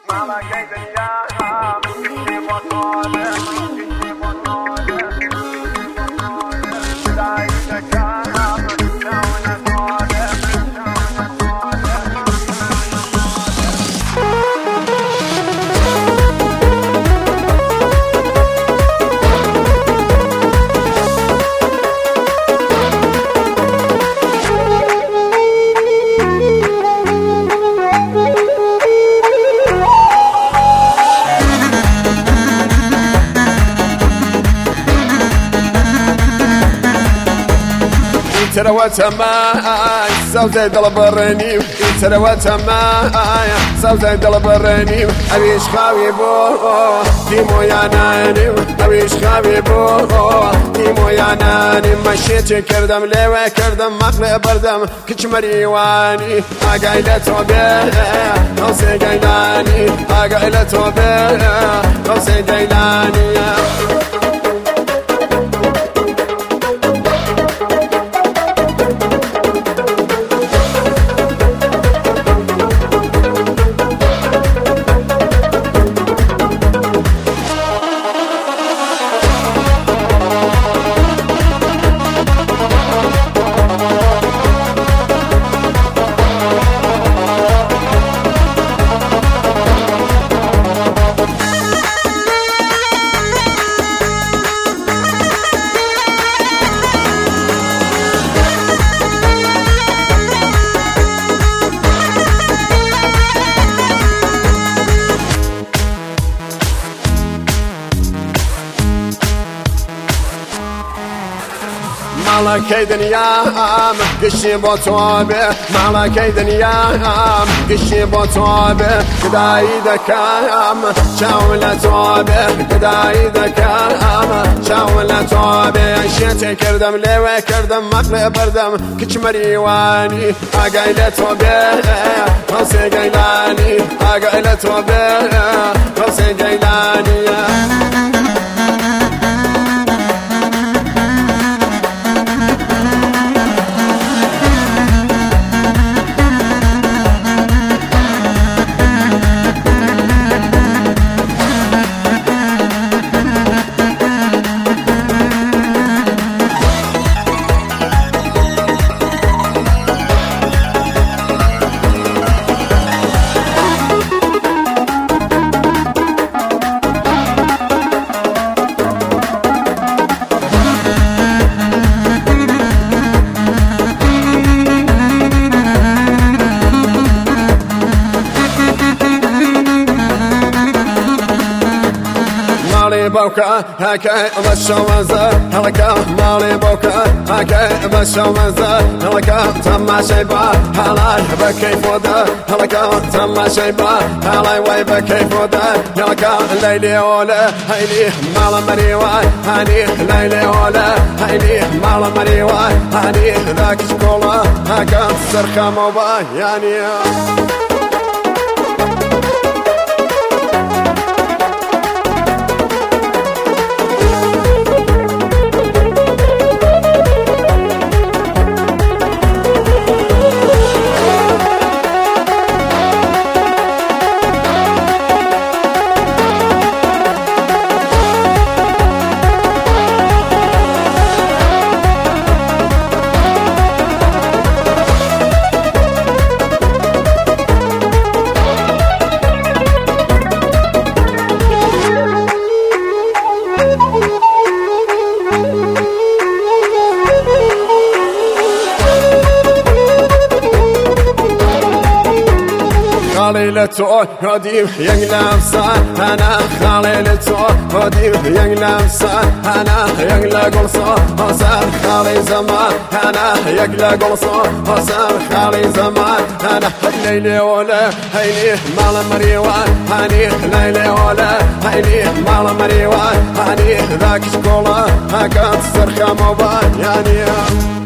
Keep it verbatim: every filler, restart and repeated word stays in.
ترى وتماي سوزي دلبرني ترى وتماي سوزي دلبرني أبيش خاوي بو ديمو يا ناني أبيش خاوي بو ديمو يا ناني مشيت كردم ليه كردم مقلع بردم كش مريواني أقايلة توبي نوسي قايلاني أقايلة توبي نوسي قايلاني مالكي دنيام قشي بوتوبي مالكي دنيام قشي بوتوبي كدا ايدكام شاولة توبي كدا ايدكام شاولة توبي عشيتي كردم ليه كردم مقلع بردم كش مريواني اقايلة توبي روسي قايلاني اقايلة توبي روسي قايلاني مالي بوكا هكا بشوزة هلكا مالي بوكا هكا بشوزة هلكا تم شيبا هلاي بكيف ودا هلكا تم شيبا هلاي وي بكيف ودا هلكا ليلي ولا هيلي مال مريواي هني ليلي ولا هيلي مال مريواي هني ذاك شكولا هكا سرخة موبا يعني خاليلتو هديم ينقلب صار أنا خاليلتو هديم ينقلب صار أنا ينقلب قلصو وصار خالي زمان أنا ينقلب قلصو وصار خالي زمان أنا ليلي ولا هيلي مال مريوان هني ليلي ولا هيلي مال مريوان هني ذاك شكولا هكا تصرخ موبان يعني